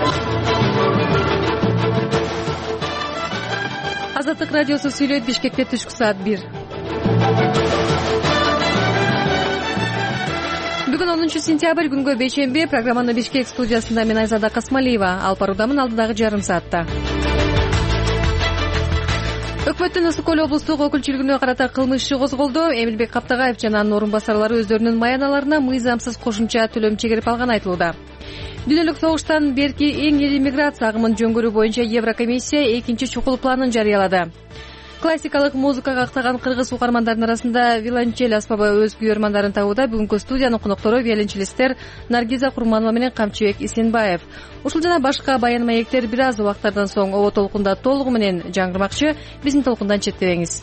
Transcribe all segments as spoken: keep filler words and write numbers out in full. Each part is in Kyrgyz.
Азаттык радиосу сүйлөйт. Бишкекте түшкү саат бир. Бүгүн онунчу сентябрь, күнгө бейшемби. Программаны Бишкек студиясында мен Айзада Касмалиева алып баруудамын. Алдыдагы жарым саатта Өкмөттүн Ысык Көл облустук өкүлчүлүгүнө карата кылмыш иши козголду. Эмилбек Каптагаев жана анын орун басарлары өздөрүнүн маяналарына мыйзамсыз кошумча төлөм чегерип алганы айтылууда. Дүйнөлүк согуштан берки эң ири миграция агымын жөнгөрүү боюнча Еврокомиссия экинчи чукул планын жарыялады. Классикалык музыкага актаган кыргыз угармандардын арасында виолончель аспабы өз күйөрмандарын табууда. Бүгүнкү студиянын коноктору виолончелисттер Наргиза Курманова менен Камчыбек Исенбаев. Ушул жана башка баян маектер бир аз убактардан соң Оо толкунда толугу менен жаңгырмакчы. Биздин толкундан четтебеңиз.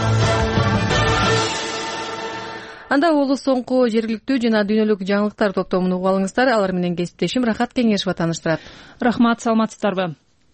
Анда улус соңку жергиликтүү жана дүйнөлүк жаңылыктар топтомун угуп алыңыздар. Алар менен кесиптешим Рахат Кеңешова тааныштырат. Рахмат, саламатсыздарбы?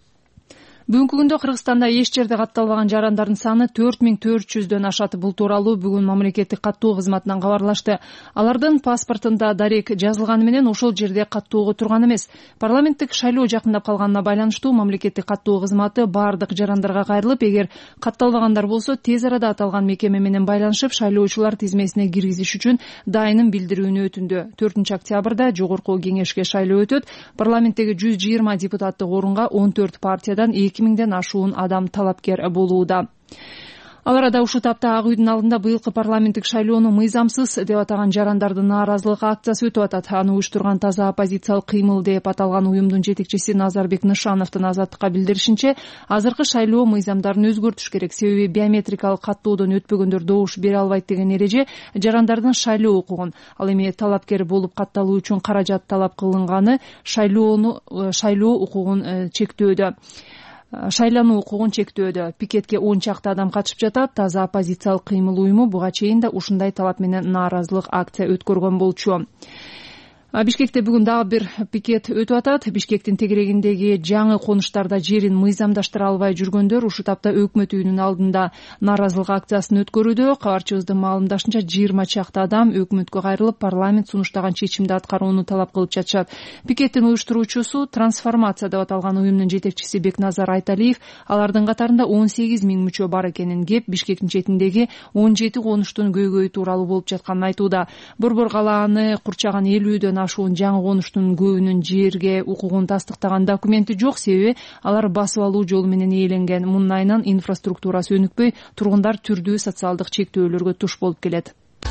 Бүгүнкү күндө Кыргызстанда эч жерде катталбаган жарандардын саны төрт миң төрт жүздөн ашат. Бул тууралуу бүгүн мамлекеттик каттоо кызматынан кабарлашты. Алардын паспортунда дарек жазылганы менен ошол жерде каттоого турган эмес. Парламенттик шайлоо жакындап калганына байланыштуу мамлекеттик каттоо кызматы бардык жарандарга кайрылып, эгер катталбагандар болсо тез арада аталган мекеме менен байланышып, шайлоочулар тизмесине киргизиш үчүн дайынын билдирүүнү өтүндү. төртүнчү октябрда жогорку кеңешке шайлоо өтөт. Парламенттеги жүз жыйырма депутаттык орунга он төрт партиядан эки миңден ашуун адам талапкер болууда. Ал арада ушул тапта Ак үйдүн алдында быйылкы парламенттик шайлоону мыйзамсыз деп атаган жарандардын нааразылык акциясы өтүп атат. Аны уюштурган таза оппозициялык кыймыл деп аталган уюмдун жетекчиси Назарбек Нышановдун Азаттыкка билдиришинче, азыркы шайлоо мыйзамдарын өзгөртүш керек. Себеби биометрикалык каттоодон өтпөгөндөр добуш бере албайт деген эреже жарандардын шайлоо укугун, ал эми талапкер болуп катталуу үчүн каражат талап кылынганы шайлоону шайлоо укугун чектөөдө. Шайлануу укугун чектөөдө. Пикетке он чакты адам катышып жатат. Таза оппозициялык кыймыл уюму буга чейин да ушундай талап менен нааразылык акция өткөргөн болчу. Бишкекте бүгүн дагы бир пикет өтүп атат. Бишкектин тегерегиндеги жаңы конуштарда жерин мыйзамдаштыра албай жүргөндөр ушул тапта өкмөт үйүнүн алдында нааразылык акциясын өткөрүүдө. Кабарчыбыздын маалымдашынча жыйырма чакты адам өкмөткө кайрылып, парламент сунуштаган чечимди аткарууну талап кылып жатышат. Пикеттин уюштуруучусу трансформация деп аталган уюмдун жетекчиси Бекназар Айталиев, алардын катарында он сегиз миң мүчө бар экенин, кеп Бишкектин четиндеги он жети конуштун көйгөйү тууралуу болуп жатканын айтууда. Борбор калааны курчаган элүүдөн ашуун жаңы конуштун көбүнүн жерге укугун тастыктаган документи жок, себеби алар басып алуу жолу менен ээленген. Мунун айынан инфраструктурасы өнүкпөй, тургундар түрдүү социалдык чектөөлөргө туш болуп келет.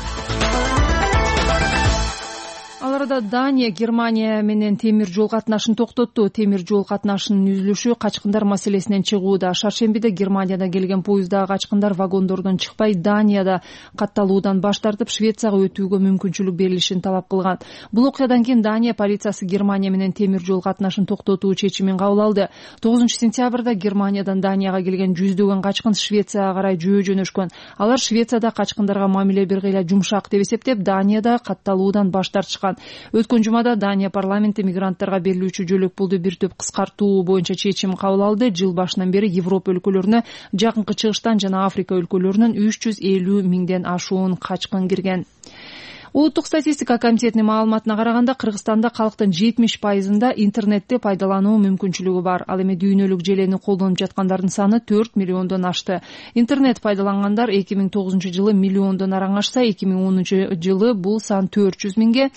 Ал арада Дания Германия менен темир жол катнашын токтотту. Темир жол катнашынын үзүлүшү качкындар маселесинен чыгууда. Шаршембиде Германияда келген поездагы качкындар вагондордон чыкпай Данияда катталуудан баш тартып, Швецияга өтүүгө мүмкүнчүлүк берилишин талап кылган. Бул окуядан кийин Дания полициясы Германия менен темир жол катнашын токтотуу чечимин кабыл алды. тогузунчу сентябрда Германиядан Данияга келген жүздөгөн качкын Швецияга карай жөө жөнөшкөн. Алар Швецияда качкындарга мамиле бир кыйла жумшак деп эсептеп, Данияда катталуудан баш тартышкан. Өткөн жумада Дания парламенти мигранттарга берилүүчү жөлөк пулду бир топ кыскартуу боюнча чечим кабыл алды. Жыл башынан бери Европа өлкөлөрүнө, Жакынкы Чыгыштан жана Африка өлкөлөрүнөн үч жүз элүү миңден ашуун качкын кирген. Улуттук статистика комитетинин маалыматына караганда, Кыргызстанда калктын жетимиш пайызында интернетти пайдалануу мүмкүнчүлүгү бар. Ал эми дүйнөлүк желени колдонуп жаткандардын саны төрт миллиондон ашты. Интернет пайдалангандар эки миң тогузунчу жылы миллиондон араң ашса, эки миң онунчу жылы бул сан төрт жүз миңге,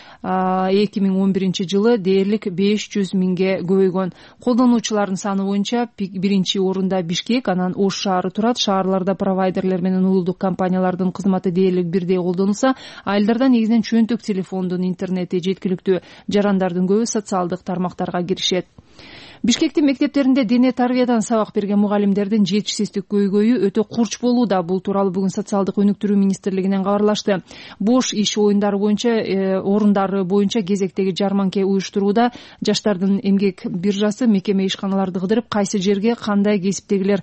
эки миң он биринчи жылы дээрлик беш жүз миңге көбөйгөн. Колдонуучулардын саны боюнча биринчи орунда Бишкек, анан Ош шаары турат. Шаарларда провайдерлер менен улуттук компаниялардын кызматы дээрлик бирдей колдонулса, айылдарда негизинен чөнтөк телефондун интернети жеткиликтүү. Жарандардын көбү социалдык тармактарга киришет. Бишкектин мектептеринде дене тарбиядан сабак берген мугалимдердин жетишсиздик көйгөйү өтө курч болууда. Бул тууралуу бүгүн социалдык өнүктүрүү министрлигинен кабарлашты. Бош иш оюндары боюнча э, орундары боюнча кезектеги жарманке уюштурууда жаштардын эмгек биржасы мекеме ишканаларды кыдырып, кайсы жерге кандай кесиптегилер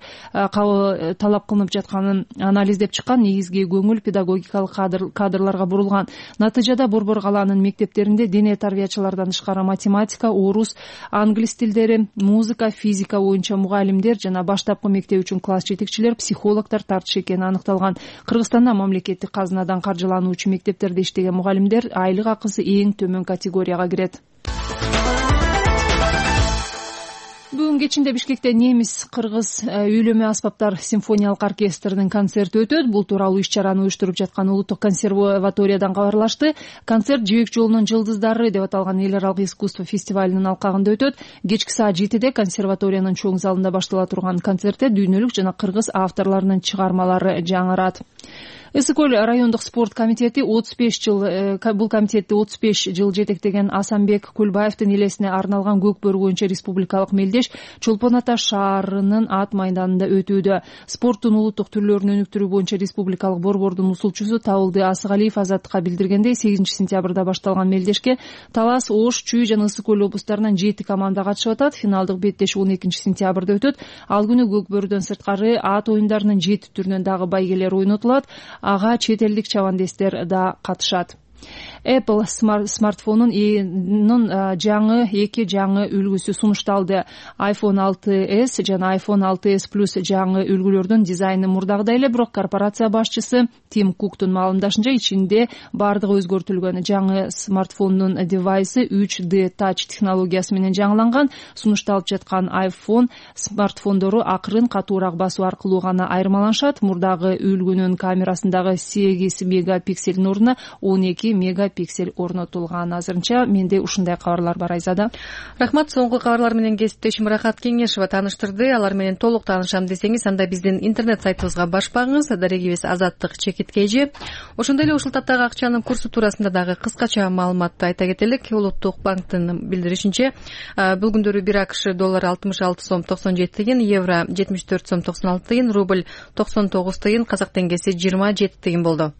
э, талап кылынып жатканын анализдеп чыккан. Негизги көңүл педагогикалык кадр, кадрларга бурулган. Натыйжада Борбор калаанын мектептеринде дене тарбиячылардан тышкары математика, орус, англис тилдери, музыка, физика боюнча мугалимдер жана баштапкы мектеп үчүн класс жетекчилер, психологдор тартыш экени аныкталган. Кыргызстанда мамлекеттик казынадан каржылануучу мектептерде иштеген мугалимдер айлык акысы эң төмөн категорияга кирет. кечинде Бишкекте немис кыргыз үйлөмө аспаптар симфониялык оркестринин концерти өтөт. Бул тууралуу иш-чараны уюштуруп жаткан Улуттук консерваториядан кабарлашты. Концерт Жибек жолунун жылдыздары деп аталган эл аралык искусство фестивалинин алкагында өтөт. Кечки саат жетиде консерваториянын чоң залында баштала турган концертте дүйнөлүк жана кыргыз авторлорунун чыгармалары жаңырат. Ысык көл райондук спорт комитети отуз беш жыл бул комитетти отуз беш жыл жетектеген Асанбек Көлбаевдин элесине арналган көк бөрү боюнча республикалык мелдеш Чолпон Ата шаарынын ат майданында өтүүдө. Спорттун улуттук түрлөрүн өнүктүрүү боюнча республикалык борбордун усулчусу Табылды Асыгалиев Азаттыкка билдиргендей, сегизинчи сентябрда башталган мелдешке Талас, Ош, Чүй жана Ысык көл облустарынан жети команда катышып атат. Финалдык беттеш он экинчи сентябрда өтөт. Ал күнү көк бөрүдөн сырткары ат оюндарынын жети түрүнөн дагы байгелер ойнотулат. Ага чет элдик чабандестер да катышат. Apple смартфонунун жаңы эки жаңы үлгүсү сунушталды. айфон алты эс жана айфон алты эс плюс жаңы үлгүлөрдүн дизайны мурдагыдай эле, бирок корпорация башчысы Тим Куктун маалымдашынча ичинде бардыгы өзгөртүлгөн. Жаңы смартфондун девайсы үч дэ Touch технологиясы менен жаңыланган. Сунушталып жаткан iPhone смартфондору акырын катуураак басуу аркылуу гана айырмаланышат. Мурдагы үлгүнүн камерасындагы сегиз мегапикселдин ордуна он эки мегапиксель орнотулган. Азырынча менде ушундай кабарлар бар. Айзада. Рахмат. Соңку кабарлар менен кесиптешим Рахат Кеңешева тааныштырды. Алар менен толук таанышам десеңиз, анда биздин интернет сайтыбызга башпаңыз. Дарегибиз Азаттык чекит кж. Ошондой эле ушул таптагы акчанын курсу туурасында дагы кыскача маалыматты айта кетелик. Улуттук банктын билдиришинче, бул күндөрү бир АКШ доллары алтымыш алты сом токсон жети тыйын, евро жетимиш төрт сом токсон алты тыйын, рубль токсон тогуз тыйын, казак теңгеси жыйырма жети тыйын болду.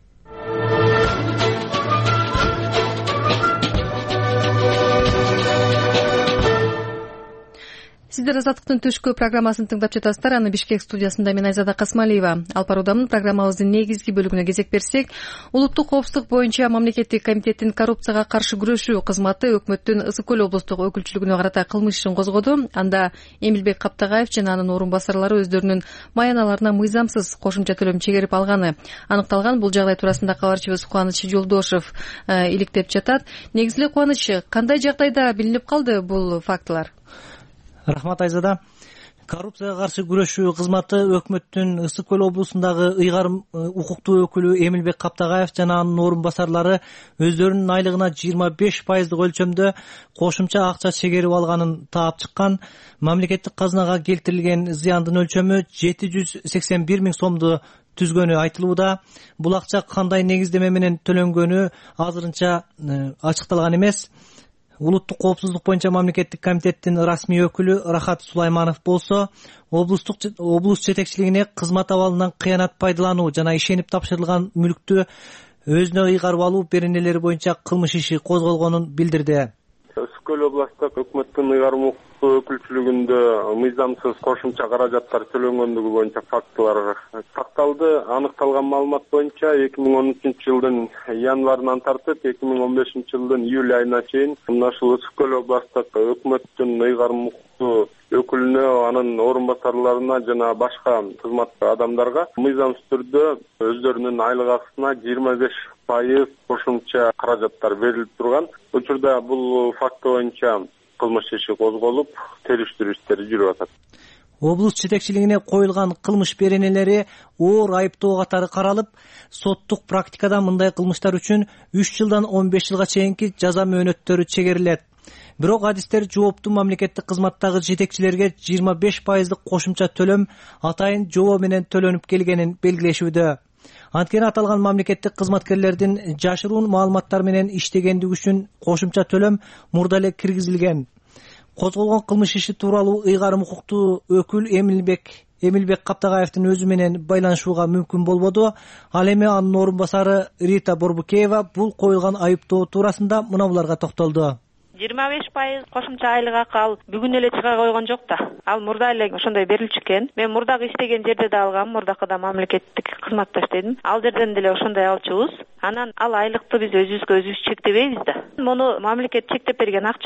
Сиздер Азаттыктын түшкү программасын тыңдап жатасыздар. Аны Бишкек студиясында мен Айзада Касмалиева алып баруудамын. Программабыздын негизги бөлүгүнө кезек берсек, улуттук коопсуздук боюнча мамлекеттик комитеттин коррупцияга каршы күрөшүү кызматы өкмөттүн Ысык көл облустук өкүлчүлүгүнө карата кылмыш ишин козгоду. Анда Эмилбек Каптагаев жана анын орун басарлары өздөрүнүн маяналарына мыйзамсыз кошумча төлөм чегерип алганы аныкталган. Бул жагдай туурасында кабарчыбыз Кубаныч Жолдошев иликтеп жатат. Негизи эле Кубаныч, кандай жагдайда билинип калды бул фактылар? Рахмат, Айзада. Коррупцияга каршы күрөшүү кызматы өкмөттүн Ысык көл облусундагы ыйгарым укуктуу өкүлү Эмилбек Каптагаев жана анын орун басарлары өздөрүнүн айлыгына жыйырма беш пайыздык өлчөмдө кошумча акча чегерип алганын таап чыккан. Мамлекеттик казынага келтирилген зыяндын өлчөмү жети жүз сексен бир миң сомду түзгөнү айтылууда. Бул акча кандай негиздеме менен төлөнгөнү азырынча ачыкталган эмес. Улуттук коопсуздук боюнча мамлекеттик комитеттин расмий өкүлү Рахат Сулайманов болсо, облустук облус жетекчилигине кызмат абалынан кыянат пайдалануу жана ишенип тапшырылган мүлктү өзүнө ыйгарып алуу беренелери боюнча кылмыш иши козголгонун билдирди. Ысык көл областык өкмөттүн ыйгарым укуктуу өкүлчүлүгүндө мыйзамсыз кошумча каражаттар төлөнгөндүгү боюнча фактылар такталды. Аныкталган маалымат боюнча эки миң он үчүнчү жылдын январынан тартып эки миң он бешинчи жылдын июль айына чейин мына ушул Ысык көл областык өкмөттүн ыйгарым укуктуу өкүлүнө, анын орун басарларына жана башка кызмат адамдарга мыйзамсыз түрдө өздөрүнүн айлык акысына жыйырма беш пайыз кошумча каражаттар берилип турган. Учурда бул факт боюнча кылмыш иши козголуп, териштирүү иштери жүрүп атат. Облус жетекчилигине коюлган кылмыш беренелери оор айыптоо катары каралып, соттук практикада мындай кылмыштар үчүн үч жылдан он беш жылга чейинки жаза мөөнөттөрү чегерилет. Бирок адистер жооптуу мамлекеттик кызматтагы жетекчилерге жыйырма беш пайыздык кошумча төлөм атайын жобо менен төлөнүп келгенин белгилешүүдө. Анткени аталган мамлекеттик кызматкерлердин жашыруун маалыматтар менен иштегендиги үчүн кошумча төлөм мурда эле киргизилген. Козголгон кылмыш иши тууралуу ыйгарым укуктуу өкүл Эмилбек Эмилбек Каптагаевдин өзү менен байланышууга мүмкүн болбоду. Ал эми анын орун басары Рита Борбукеева бул коюлган айыптоо туурасында мына буларга токтолду. жыйырма беш пайыз кошумча айлык акы ал бүгүн эле чыга койгон жок да. Ал мурда эле ошондой берилчү экен. Мен мурдагы иштеген жерде да алгам, мурдакыда мамлекеттик кызматта иштедим. Ал жерден деле ошондой алчубуз. Анан ал айлыкты биз өзүбүзгө өзүбүз чектебейбиз да. Муну мамлекет чектеп берген акча.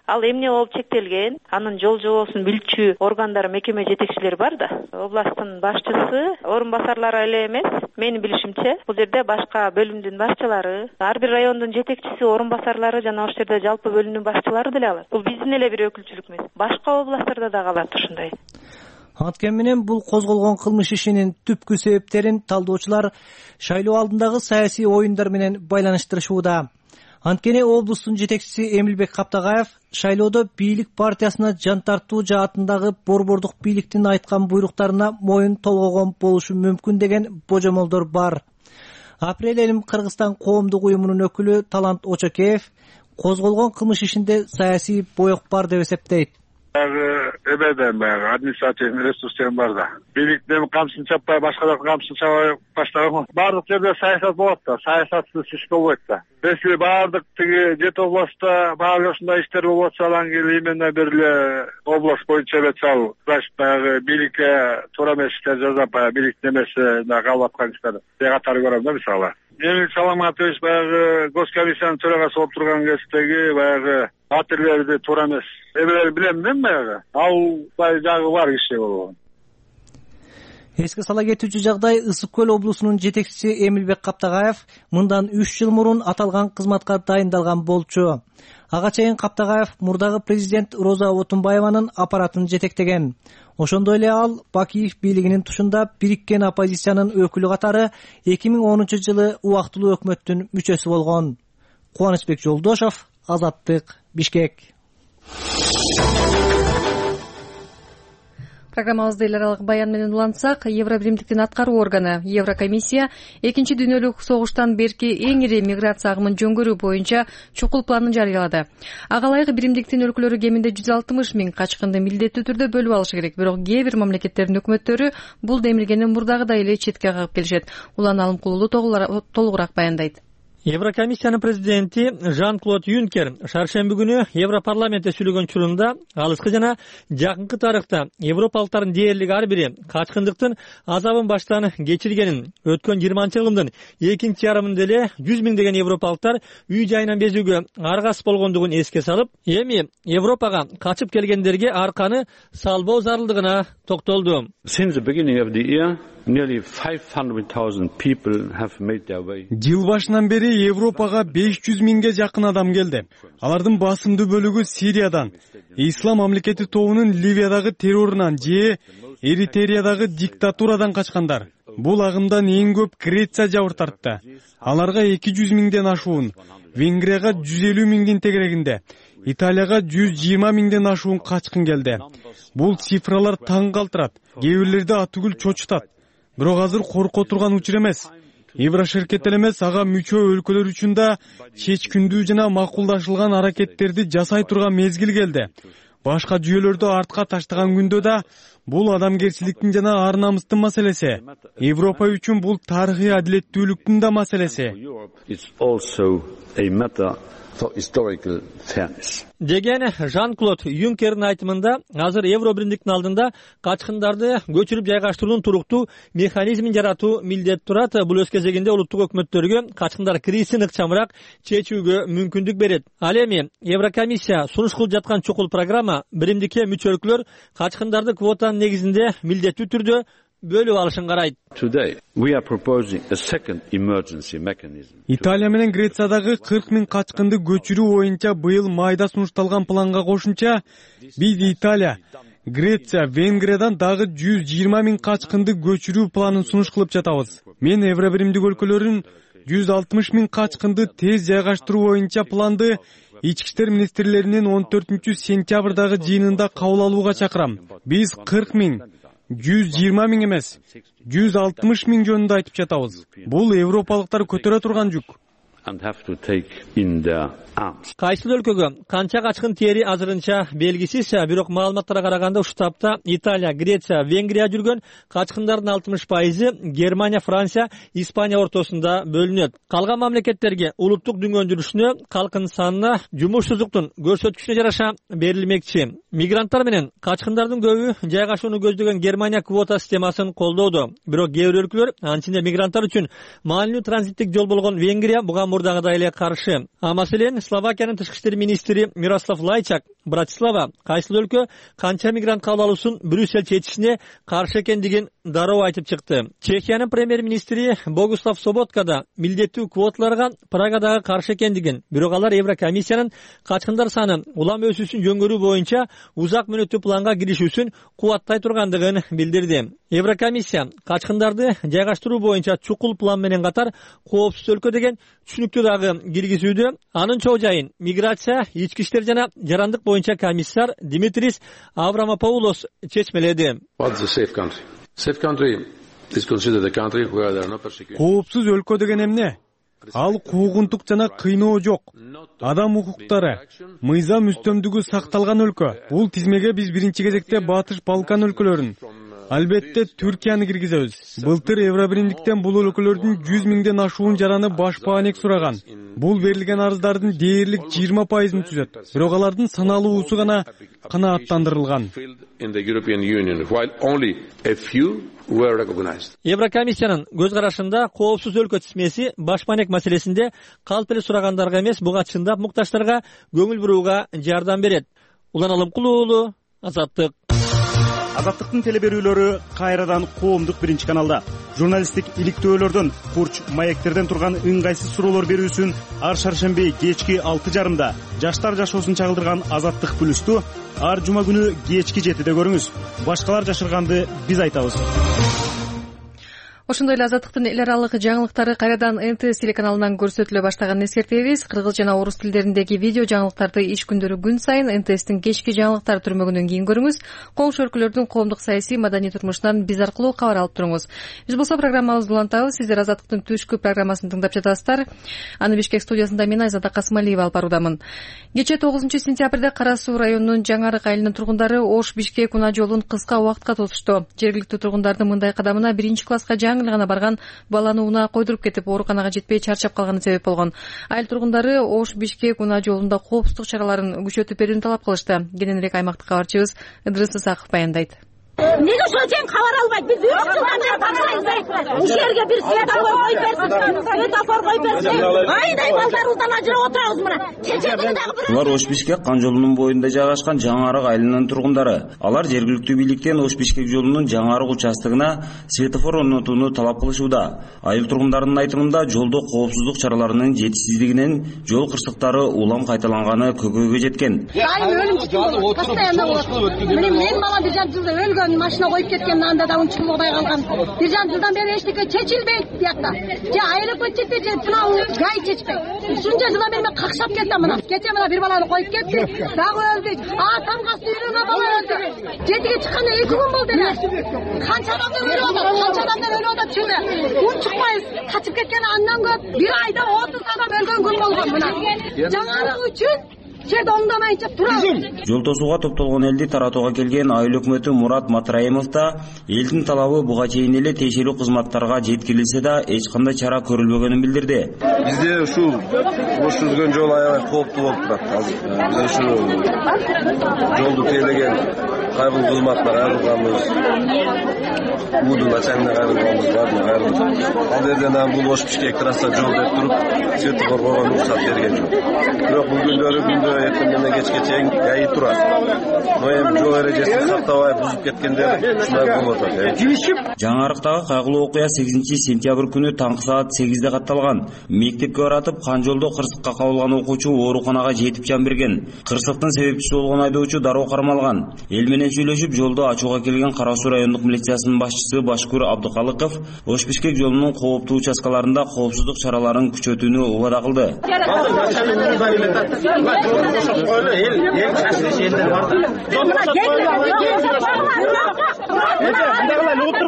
Ал эмне болуп чектелген? Анын жол жобосун билчү органдар, мекеме жетекчилери бар да. Областтын башчысы, орун басарлары эле эмес, менин билишимче, бул жерде башка бөлүмдүн башчылары, ар бир райондун жетекчиси, орун басарлары жана ошол жерде жалпы бөлүмдүн башчылары деле алат. Бул биздин эле бир өкүлчүлүк эмес. Башка областтарда да калат ушундай. Анткени менен бул козголгон кылмыш ишинин түпкү себептерин талдоочулар шайлоо алдындагы саясий оюндар менен байланыштырышууда. Анткени облустун жетекчиси Эмилбек Каптагаев шайлоодо бийлик партиясына жан тартуу жаатындагы борбордук бийликтин айткан буйруктарына моюн толгогон болушу мүмкүн деген божомолдор бар. Апрель элим Кыргызстан коомдук уюмунун өкүлү Талант Очокеев козголгон кылмыш ишинде саясий боек бар деп эсептейт. Эбеден баягы административный ресурстен бар да. Бийликтин камчысын чаппай, башкалардын камчысын чаппай баштаган. Баардык жерде саясат болот да, саясатсыз иш болбойт да. Если баардык тиги жет областта баары ушундай иштер болуп атса, анан кийин именно бир эле область боюнча эле чал, значит баягы бийликке туура эмес иштер жасап, баягы бийликтин эмесине калып аткан иштер бекатары көрөм да, мисалы. Эмил Саламатович баягы госкомиссиянын төрагасы болуп турган кездеги баягы батирлерди туура эмес эбелер билем мен баягы. Ал бай жагы бар киши болгон. Эске сала кетүүчү жагдай Ысык көл облусунун жетекчиси Эмилбек Каптагаев мындан үч жыл мурун аталган кызматка дайындалган болчу. Ага чейин Каптагаев мурдагы президент Роза Отунбаеванын аппаратын жетектеген. Ошондой эле ал Бакиев бийлигинин тушунда бириккен оппозициянын өкүлү катары эки миң онунчу жылы убактылуу өкмөттүн мүчөсү болгон. Кубанычбек Жолдошов, Азаттык, Бишкек. Программабызды эл аралык баян менен улантсак, Евро биримдиктин аткаруу органы Еврокомиссия экинчи дүйнөлүк согуштан берки эң ири миграция агымын жөнгөрүү боюнча чукул планын жарыялады. Ага ылайык биримдиктин өлкөлөрү кеминде жүз алтымыш миң качкынды милдеттүү түрдө бөлүп алышы керек. Бирок кээ бир мамлекеттердин өкмөттөрү бул демилгени мурдагыдай эле четке кагып келишет. Улан Алымкулулу толугураак баяндайт. Еврокомиссиянын президенти Жан-Клод Юнкер шаршемби күнү Европарламентте сүйлөгөн учурунда алыскы жана жакынкы тарыхта европалыктардын дээрлик ар бири качкындыктын азабын баштан кечиргенин, өткөн жыйырманчы кылымдын экинчи ярымында эле жүз миңдеген европалыктар үй жайынан безүүгө аргасыз болгондугун эске салып, эми Европага качып келгендерге арканы салбоо зарылдыгына токтолду. Since the beginning of the year, nearly five hundred thousand people have made their way. Жыл башынан бери Европага беш жүз миңге жакын адам келди. Алардын басымдуу бөлүгү Сириядан, Ислам мамлекети тобунун Ливиядагы террорунан же Эритреядагы диктатурадан качкандар. Бул агымдан эң көп Греция жабыр тартты. Аларга эки жүз миңден ашуун, Венгрияга жүз элүү миңдин тегерегинде, Италияга жүз жыйырма миңден ашуун качкын келди. Бул цифралар таң калтырат, кээ бирлерди атүгүл чочутат. Бирок азыр корко турган учур эмес. Еврошеркет эле эмес, ага мүчө өлкөлөр үчүн да чечкиндүү жана макулдашылган аракеттерди жасай турган мезгил келди. Башка жүйөлөрдү артка таштаган күндө да бул адамгерчиликтин жана ар намыстын маселеси. Европа үчүн бул тарыхый адилеттүүлүктүн да маселеси. Деген Жан-Клод Юнкердин айтымында азыр Евро биримдиктин алдында качкындарды көчүрүп жайгаштыруунун туруктуу механизмин жаратуу милдет турат. Бул өз кезегинде улуттук өкмөттөргө качкындар кризисин ыкчамыраак чечүүгө мүмкүндүк берет. Ал эми Еврокомиссия сунуш кылып жаткан чукул программа биримдикке мүчө өлкөлөр качкындарды квотанын негизинде милдеттүү түрдө бөлүп алышын карайт. Италия менен Грециядагы кырк миң качкынды көчүрүү боюнча быйыл майда сунушталган планга кошумча биз Италия, Греция, Венгриядан дагы жүз жыйырма миң качкынды көчүрүү планын сунуш кылып жатабыз. Мен Евро биримдик өлкөлөрүн жүз алтымыш миң качкынды тез жайгаштыруу боюнча планды ички иштер министрлеринин он төртүнчү сентябрдагы жыйынында кабыл алууга чакырам. Биз кырк миң, жүз жыйырма миң эмес, жүз алтымыш миң жөнүндө айтып жатабыз. Бул европалыктар көтөрө турган жүк. Кайсыл өлкөгө канча качкын тери азырынча белгисиз, бирок маалыматтарга караганда ушул тапта Италия, Греция, Венгрия жүргөн качкындардын алтымыш пайызы Германия, Франция, Испания ортосунда бөлүнөт. Калган мамлекеттерге улуттук дүнгөндүрүшүнө, калкын санына, жумушсуздуктун көрсөткүчүнө жараша берилмекчи. Мигранттар менен качкындардын көбү жайгашууну көздөгөн Германия квота системасын колдоодо. Бирок кээ бир өлкөлөр, анчинде мигранттар үчүн маанилүү транзиттик жол болгон Венгрия буга мурдагыдай эле каршы. А маселен Словакиянын тышкы иштер министри Мирослав Лайчак Братислава кайсыл өлкө канча мигрант кабыл алуусун Брюссель чечишине каршы экендигин дароо айтып чыкты. Чехиянын премьер-министри Богуслав Соботка да милдеттүү квоталарга Прагадагы каршы экендигин, бирок алар Еврокомиссиянын качкындар саны улам өсүүсүн жөнгөрүү боюнча узак мөөнөттүү планга киришүүсүн кубаттай тургандыгын билдирди. Еврокомиссия качкындарды жайгаштыруу боюнча чукул план менен катар коопсуз өлкө деген түшүнүктү дагы киргизүүдө. Анын чоо жайын миграция, ички иштер жана жарандык боюнча комиссар Димитрис Аврамопоулос чечмеледи. Коопсуз өлкө деген эмне? Ал куугунтук жана кыйноо жок. Адам укуктары, мыйзам үстөмдүгү сакталган өлкө. Бул тизмеге биз биринчи кезекте Батыш Балкан өлкөлөрүн, албетте Түркияны киргизебиз. Былтыр Евробиримдиктен бул өлкөлөрдүн жүз миңден ашуун жараны баш баанек сураган. Бул берилген арыздардын дээрлик жыйырма пайызын түзөт. Бирок алардын саналуусу гана канааттандырылган. Еврокомиссиянын көз карашында коопсуз өлкө тизмеси баш баанек маселесинде калп эле сурагандарга эмес, буга чындап мукташтарга көңүл бурууга жардам берет. Улан Алымкулуу уулу, Азаттык. Азаттыктын телеберүүлөрү кайрадан коомдук биринчи каналда. Журналисттик иликтөөлөрдөн, курч маектерден турган ыңгайсыз суроолор берүүсүн ар шаршемби кечки алты жарымда жаштар жашоосун чагылдырган Азаттык плюсту ар жума күнү кечки жетиде көрүңүз. Башкалар жашырганды биз айтабыз. Ошондой эле Азаттыктын эл аралык жаңылыктары кайрадан эн тэ эс телеканалынан көрсөтүлө баштаганын эскертебиз. Кыргыз жана орус тилдериндеги видео жаңылыктарды иш күндөрү күн сайын эн тэ эстин кечки жаңылыктар түрмөгүнөн кийин көрүңүз. Коңшу өлкөлөрдүн коомдук саясий маданий турмушунан биз аркылуу кабар алып туруңуз. Биз болсо программабызды улантабыз. Сиздер Азаттыктын түшкү программасын тыңдап жатасыздар. Аны Бишкек студиясында мен Айзада Касымалиева алып баруудамын. Кечээ тогузунчу сентябрда Кара Суу районунун Жаңарык айылынын тургундары Ош Бишкек унаа жолун кыска убакытка тосушту. Жергиликтүү тургундардын мындай кадамына биринчи класска жаңы гана барган баланы унаа койдуруп кетип, ооруканага жетпей чарчап калганы себеп болгон. Айыл тургундары Ош Бишкек унаа жолунда коопсуздук чараларын күчөтүп берүүнү талап кылышты. Кененирээк аймактык кабарчыбыз Ыдырыс Ысаков баяндайт. Неге ошол тең кабар албайт? Биз үч жылдан бери тапшырабыз. Ушул жерге бир светофор коюп берсин. Светофор коюп берсин. Айдай балдарыбыздан ажырап отурабыз мына. Кечээ дагы бир. Булар Ош Бишкек кан жолунун боюнда жайгашкан Жаңарык айылынын тургундары. Алар жергиликтүү бийликтен Ош Бишкек жолунун Жаңарык участогуна светофор орнотууну талап кылышууда. Айыл тургундарынын айтымында жолдо коопсуздук чараларынын жетишсиздигинен жол кырсыктары улам кайталанганы көкөйгө жеткен. Мен балам бир жарым жылда өлгөн. Машина коюп кеткен, анда да унчукулугдай калган. Бир жарым жылдан бери эчтеке чечилбейт биякта. Же айрып кетти, же тынау гай чечпейт. Ушунча жылдан бери мен какшап кеттим мына. Кечээ мына бир баланы коюп кетти, дагы өлдү. А тамгасы үйрөнө бала өлдү. Жетиге чыкканда эки күн болду эле. Канча адамдар өлүп атат, канча адамдар өлүп атат чында. Унчукпай качып кеткен андан көп бир айда отуз адам өлгөн күн болгон мына. Жаңарык үчүн жерде оңдамайынча турабыз. Жол тосууга топтолгон элди таратууга келген айыл өкмөтү Мурат Матраимов да элдин талабы буга чейин эле тиешелүү кызматтарга жеткирилсе да эч кандай чара көрүлбөгөнүн билдирди. Бизде ушул бош жүргөн жол аябай кооптуу болуп турат. Биз ушул жолду тейлеген кайрылуу кызматтар айрылганбыз. Будун начальник айрылганбыз, баардыгы айрылды. Ал жерден бул Ош Бишкек трасса жол деп туруп, светофор койгон уруксат берген жок. Бирок бул күндөрү күндө эртеңден кечке чейин гаи турат. Но эми жол эрежесин сактабай бузуп кеткендер ушундай болуп атат. Жаңарыктагы кайгылуу окуя сегизинчи сентябрь күнү таңкы саат сегизде катталган. Мектепке баратып кан жолдо кырсыкка кабылган окуучу ооруканага жетип жан берген. Кырсыктын себепчиси болгон айдоочу дароо кармалган. Эл менен сүйлөшүп жолдо ачууга келген Кара Суу райондук милициясынын башчысы Башкур Абдыкалыков Ош Бишкек жолунун кооптуу участкаларында коопсуздук чараларын күчөтүүнү убада кылды.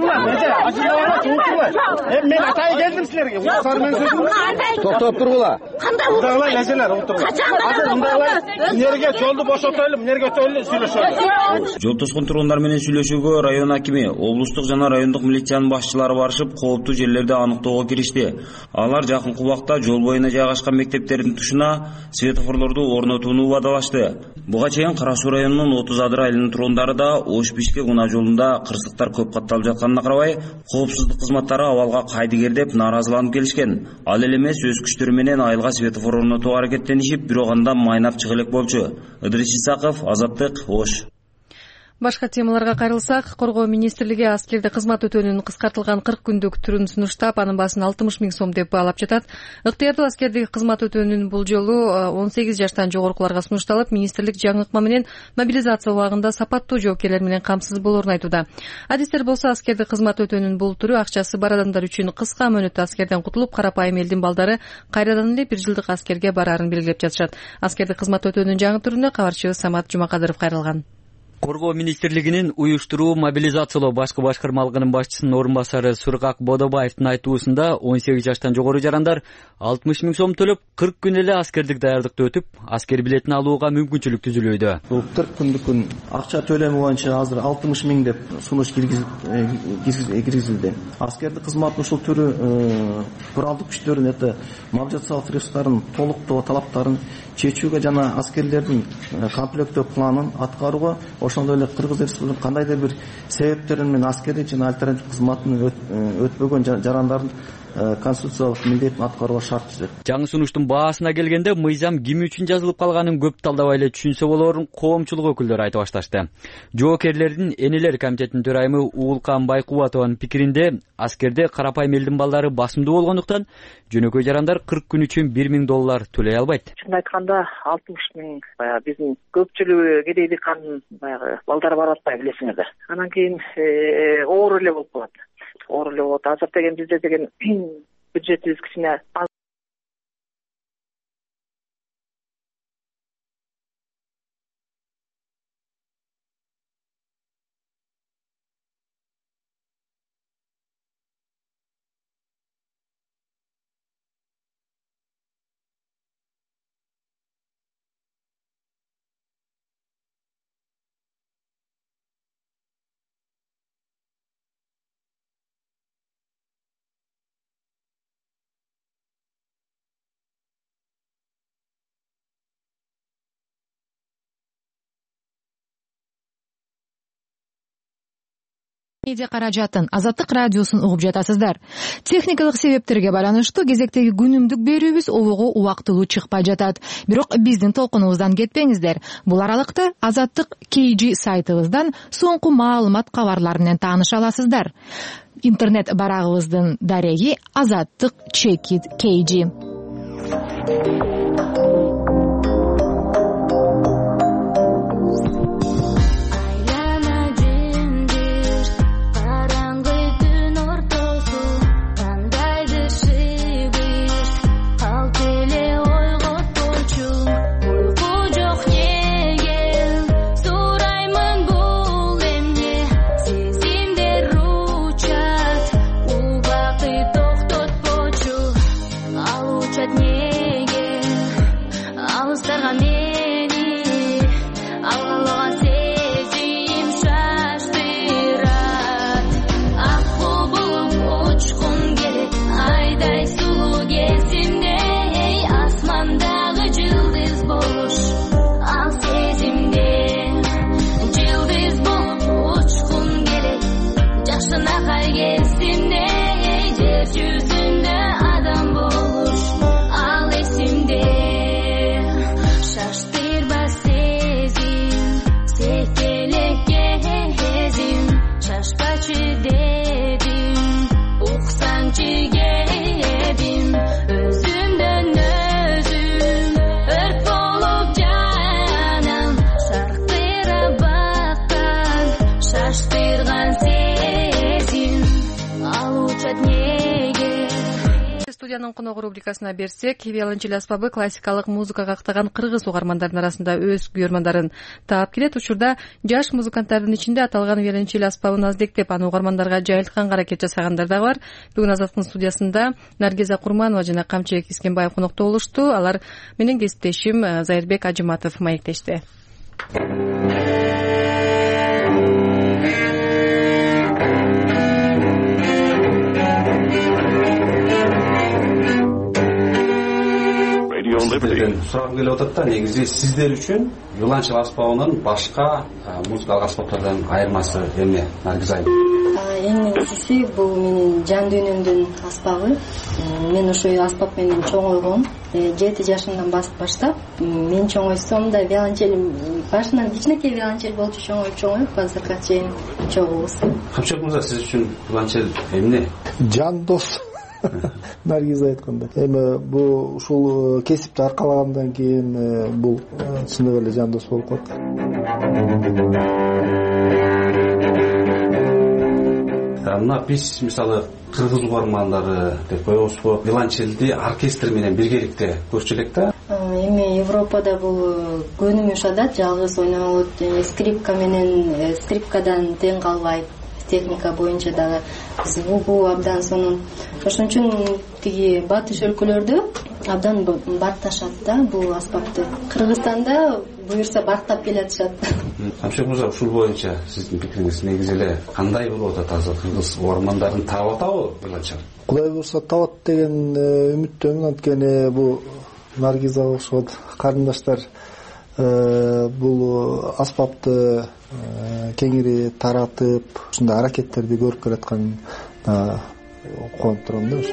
Токтоп тургула. кандай мындайлай эжелер отуруп азыр мындайлай эмнеге жолду бошотойлу эмнеге өтөлү сүйлөшөлү. Жол тоскон тургундар менен сүйлөшүүгө район акими, облустук жана райондук милициянын башчылары барышып, кооптуу жерлерди аныктоого киришти. Алар жакынкы убакта жол боюна жайгашкан мектептердин тушуна светофорлорду орнотууну убадалашты. Буга чейин Кара Суу районунун отуз Адыр айылынын тургундары да Ош-Бишкек унаа жолунда кырсыктар көп катталып жатканына карабай, коопсуздук кызматтары абалга кайдыгер деп нааразыланып келишкен. Ал эле эмес өз күчтөрү менен айылга светофор орнотууга аракеттенишип, бирок анда майнап чыга элек болчу. Ыдырис Исаков, Азаттык, Ош. Башка темаларга кайрылсак, Коргоо министрлиги аскерде кызмат өтөөнүн кыскартылган кырк күндүк түрүн сунуштап, анын баасын алтымыш миң сом деп баалап жатат. Ыктыярдуу аскердеги кызмат өтөөнүн бул жолу он сегиз жаштан жогорукуларга сунушталып, министрлик жаңы ыкма менен мобилизация убагында сапаттуу жоопкерлер менен камсыз болоорун айтууда. Адистер болсо аскерде кызмат өтөөнүн бул түрү акчасы бар адамдар үчүн кыска мөөнөттө аскерден кутулуп, карапайым элдин балдары кайрадан эле бир жылдык аскерге бараарын белгилеп жатышат. Аскерде кызмат өтөөнүн жаңы түрүнө кабарчыбыз Самат Жумакадыров кайрылган. Коргоо министрлигинин уюштуруу, мобилизациялоо башкы башкармалыгынын башчысынын орун басары Сургак Бодобаевдин айтуусунда он сегиз жаштан жогору жарандар алтымыш миң сом төлөп, кырк күн эле аскердик даярдыкты өтүп, аскер билетин алууга мүмкүнчүлүк түзүлүүдө. Бул кырк күндүк акча төлөмү боюнча азыр алтымыш миң деп сунуш киргизилди. Аскердик кызматтын ушул түрү куралдык күчтөрдүн это мобилизациялык ресурстарын толуктоо талаптарын чечүүгө жана аскерлердин комплектөө планын аткарууга, ошондой эле Кыргыз Республикасынын кандайдыр бир себептерин менен аскердик жана альтернатив кызматын өтпөгөн жарандардын конституциялык милдетин аткарууга шарт түзөт. Жаңы сунуштун баасына келгенде мыйзам ким үчүн жазылып калганын көп талдабай эле түшүнсө болоорун коомчулук өкүлдөрү айтып башташты. Жоокерлердин энелер комитетинин төрайымы Уулкан Байкубатованын пикиринде, аскерде карапайым элдин балдары басымдуу болгондуктан жөнөкөй жарандар кырк күн үчүн бир миң доллар төлөй албайт. Чын айтканда алтымыш миң баягы биздин көпчүлүгү кедей дыйкандын баягы балдары барып атпайбы, билесиңердер. Анан кийин оор эле болуп калат. Оор эле болот. Азыр деген бизде деген бюджетибиз кичине аз. Медиа каражатын Азаттык радиосун угуп жатасыздар. Техникалык себептерге байланыштуу кезектеги күнүмдүк берүүбүз обого убактылуу чыкпай жатат. Бирок биздин толкунубуздан кетпеңиздер. Бул аралыкта Азаттык кей джи сайтыбыздан соңку маалымат кабарлар менен тааныша аласыздар. Интернет барагыбыздын дареги Азаттык чекит кей джи. Алучат неге студиянын коногу рубрикасына берсек, виолончель аспабы классикалык музыкага актаган кыргыз угармандардын арасында өз күйөрмандарын таап келет. Учурда жаш музыканттардын ичинде аталган виолончель аспабын аздектеп, аны угармандарга жайылтканга аракет жасагандар да бар. Бүгүн Азаттыктын студиясында Наргиза Курманова жана Камчыбек Искенбаев конокто болушту. Алар менен кесиптешим Зайырбек Ажыматов маектешти. Сурагым келип атат да, негизи сиздер үчүн виолончель аспабынын башка музыкалык аспаптардан айырмасы эмне, Наргиза айым? Эң негизгиси бул менин жан дүйнөмдүн аспабы. Мен ошол аспап менен чоңойгом. жети жашымдан баштап мен чоңойсом да виолончель башынан кичинекей виолончель болчу чоңоюп чоңоюп азыркыга чейин чогубуз. Камчыбек мырза, сиз үчүн виолончель эмне? Жан дос. Наргиза айткандай. Эми бул ушул кесипти аркалагандан кийин бул чындыгы эле жан дос болуп калат. Мына биз мисалы кыргыз угармандары деп коебузбу, виолончельди оркестр менен биргеликте көрчү элек да. Эми Европада бул көнүмүш адат, жалгыз ойнолот, скрипка менен скрипкадан тең калбайт. Техника боюнча дагы звугу абдан сонун. Ошон үчүн тиги батыш өлкөлөрдө абдан барташат да бул аспапты. Кыргызстанда буюрса бактап келатышат. Камчыбек мырза, ушул боюнча сиздин пикириңиз негизи эле кандай болуп атат азыр? Кыргыз угармандарын таап атабы виолончель? Кудай буюрса табат деген үмүттөмүн. Анткени бул Наргиза окшогон карындаштар бул аспапты кеңири таратып, ушундай аракеттерди көрүп келаткан кубанып турам да.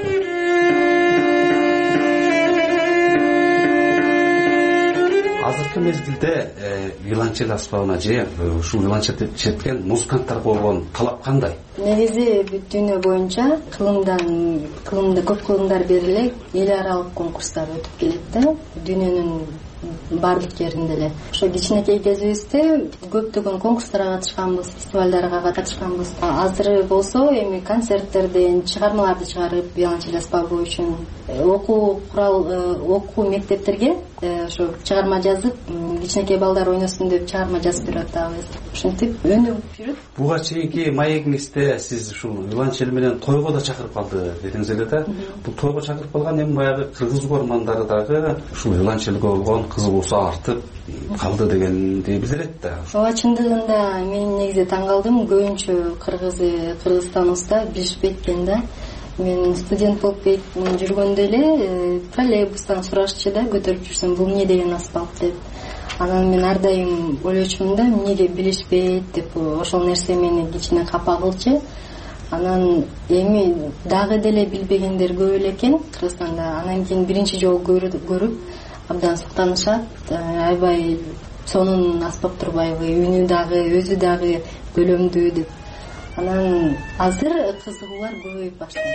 Азыркы мезгилде виолончель аспабына же ушул виолончельди черткен музыканттарга болгон талап кандай? Негизи бүт дүйнө боюнча кылымдан кылымда көп кылымдар берилип, эл аралык конкурстар өтүп келет да, дүйнөнүн бардык жеринде эле. Ошо кичинекей кезибизде көптөгөн конкурстарга катышканбыз, фестивалдарга катышканбыз. Азыр болсо эми концерттерден чыгармаларды чыгарып, виолончель аспабы үчүн окуу курал, окуу мектептерге ошо чыгарма жазып, кичинекей балдар ойносун деп чыгарма жазып берип атабыз. Ушинтип өнүгүп жүрүп. Буга чейинки маегиңизде сиз ушул виолончель менен тойго да чакырып калды дедиңиз эле да. Бул тойго чакырып калган эми баягы кыргыз угармандары дагы ушул виолончельге болгон кызыгуусу артып калды дегенди билдирет да. Ооба, чындыгында мен негизи таң калдым. Көбүнчө кыргыз Кыргызстаныбызда билишпейт экен да. Мен студент болуп жүргөндө эле троллейбустан сурашчу да, көтөрүп жүрсөм, бул эмне деген аспап деп. Анан мен ар дайым ойлочумун да, эмнеге билишпейт деп, ошол нерсе мени кичине капа кылчу. Анан эми дагы деле билбегендер көп эле экен Кыргызстанда. Анан кийин биринчи жолу көрүп абдан суктанышат. Аябай сонун аспап турбайбы, үнү дагы, өзү дагы көлөмдүү деп. Анан азыр кызыгуулар көбөйүп баштады.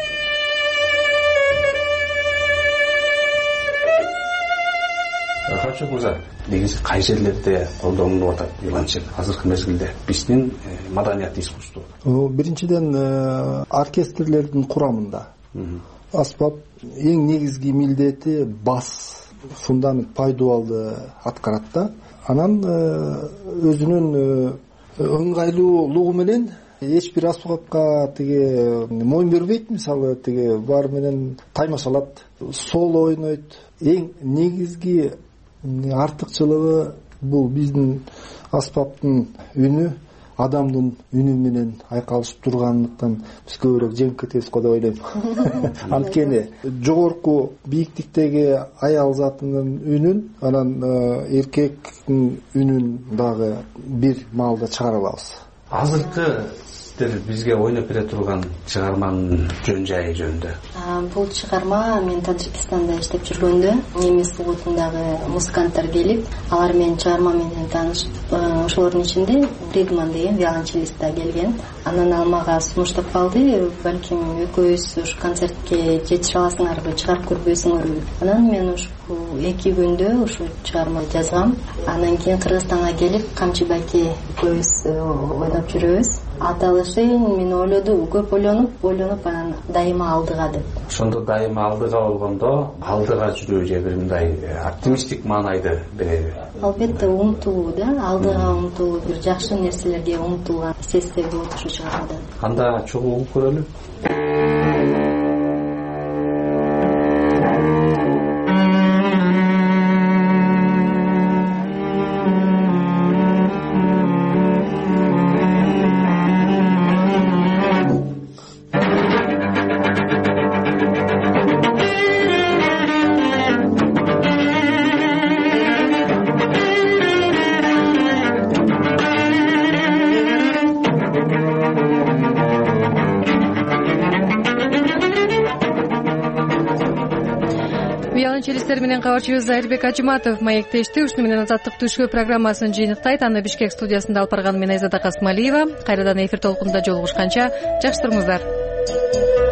Камчыбек мырза, негизи кай жерлерде колдонулуп атат виолончель азыркы мезгилде биздин маданият искусство? Биринчиден оркестрлердин курамында. Аспап эң негизги милдети бас, фундамент, пайдубалды аткарат да. Анан өзүнүн ыңгайлуулугу менен эч бир аспапка тиги моюн бербейт, мисалы тиги бар менен таймашалат, соло ойнойт. Эң негизги артыкчылыгы бул биздин аспаптын үнү адамдын үнү менен айкалышып тургандыктан биз көбүрөөк жеңип кетебиз го деп ойлойм. Анткени жогорку бийиктиктеги аял затынын үнүн, анан эркектин үнүн дагы бир маалда чыгара алабыз. Азыркы бизге ойноп бере турган чыгарманын жөн жайы жөнүндө? Бул чыгарма мен Таджикистанда иштеп жүргөндө немис угутундагы музыканттар келип, алар менин чыгарма менен таанышып, ошолордун ичинде Фридман деген виолончелист келген. Анан ал мага сунуштап калды, балким экөөбүз ушу концертке жетише аласыңарбы, чыгарып көрбөйсүңөрбү. Анан мен ушул эки күндө ушу чыгарма жазгам. Анан кийин Кыргызстанга келип, Камчы байке экөөбүз ойноп жүрөбүз. Аталышы мен ойлодум, көп ойлонуп, ойлонуп анан дайыма алдыга деп. Ошондо дайыма алдыга болгондо, алдыга жүрүү же бир мындай оптимисттик маанайды береби? Албетте умтулуу да, алдыга умтулуу, бир жакшы нерселерге умтулган сезсе болот ушу чыгармадан. Анда чогуу угуп көрөлү. Виолончелисттер менен кабарчыбыз Айырбек Ажыматов маектешти. Ушуну менен Азаттык түшкү программасын жыйынтыктайт. Аны Бишкек студиясында алып барган мен Айзада Касмалиева. Кайрадан эфир толкунунда жолугушканча жакшы туруңуздар.